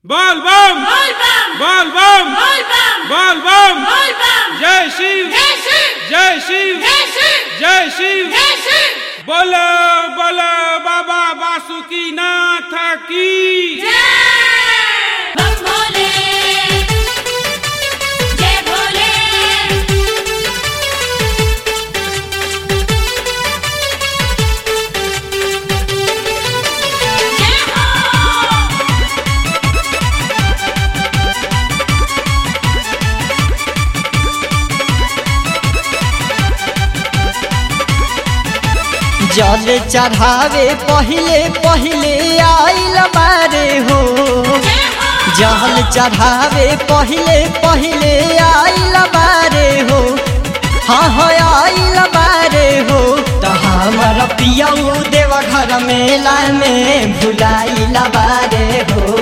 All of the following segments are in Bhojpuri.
बोल बम बोल बम बोल बम जय शिव जय शिव जय शिव बोलो बोलो बाबा बासुकीनाथ की बम भोले जय भोले जय हो जल चढ़ावे पहिले पहिले आइल बारे हो। जल चढ़ावे पहिले पहिले आइल बारे हो। हाँ हाँ आइल बारे हो। तो हमारा पियाऊ देव घर मेला में भुलाइल बारे हो।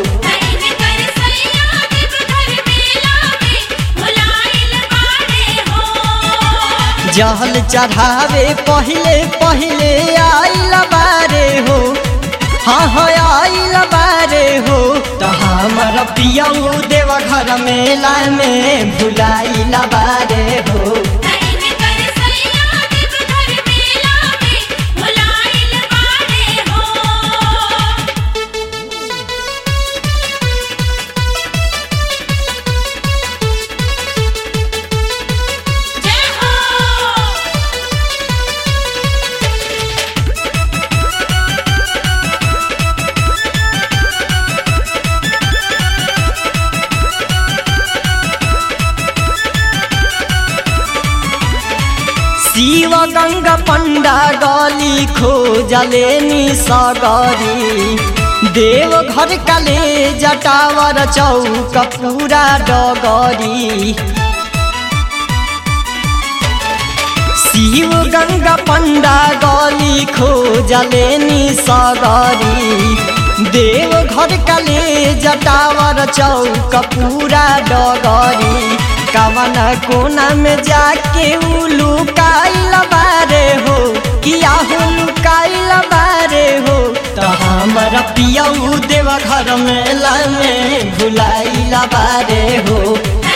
जल चढ़ावे पहिले पहिले आइल बारे हो। हाँ हाँ आइल बारे हो। तो हमारा पियाऊ देव घर मेला में भुलाइल बारे हो। शिव गंगा पंडा गली खोजले निसगरी। देव घर काले जटावर चौक पूरा डगरी। शिव गंगा पंडा गली खोजले निसगरी। देव घर काले जटावर चौक पूरा डगरी। कवन कोना में जाके लुकाइल बारे हो। किया हो लुकाइल बारे हो। तो हमारा पियाऊ देव घर मेला में भुलाइल बारे हो।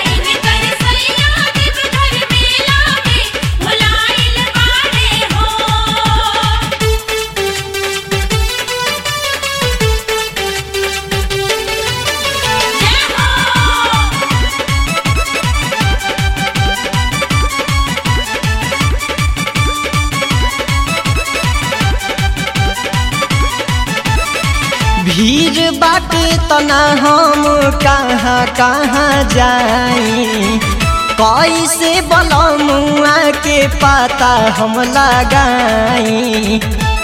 भीड़ बाटे तना हम कहाँ कहाँ जाई। कैसे बलमुआ के पता हम लगाई।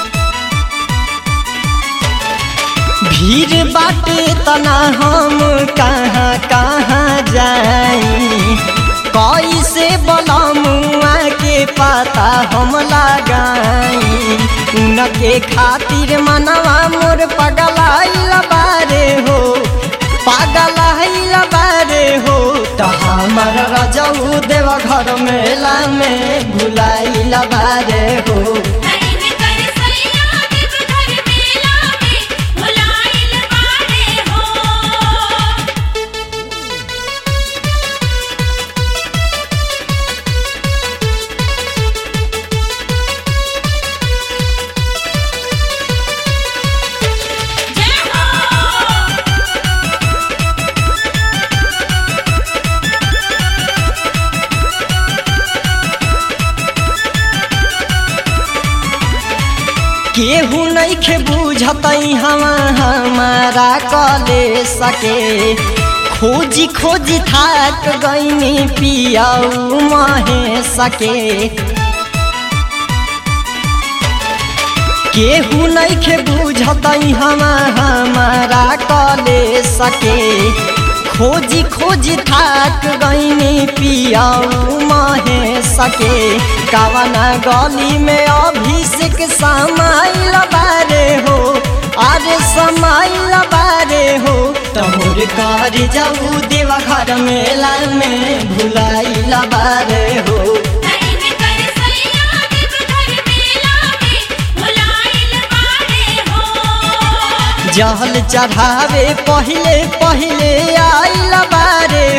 भीड़ बाटे तना हम कहाँ कहाँ जाई। कैसे बलमुआ के पता हम लगाई। उनके खातिर मनवा मोर पगलाइल बारे हो। पगलाइल बारे हो। तो हमार रजऊ देव घर मेला में भुलाइल बारे हो। केहू नहीं खे बुझतई हमारा कले सके। खोजी खोजी थाक गईनी पियाऊ महे सके। केहू नहीं खे बुझतई हमारा कले सके। खोजी खोजी थाक गईनी पियाऊ महे सके। कवना गली में अभिषेक समाइल बारे हो। अरे समाइल बारे हो। तमोर कर जाऊ देव घर मेला में भुलाइल बारे हो। जल चढ़ावे पहिले पहिले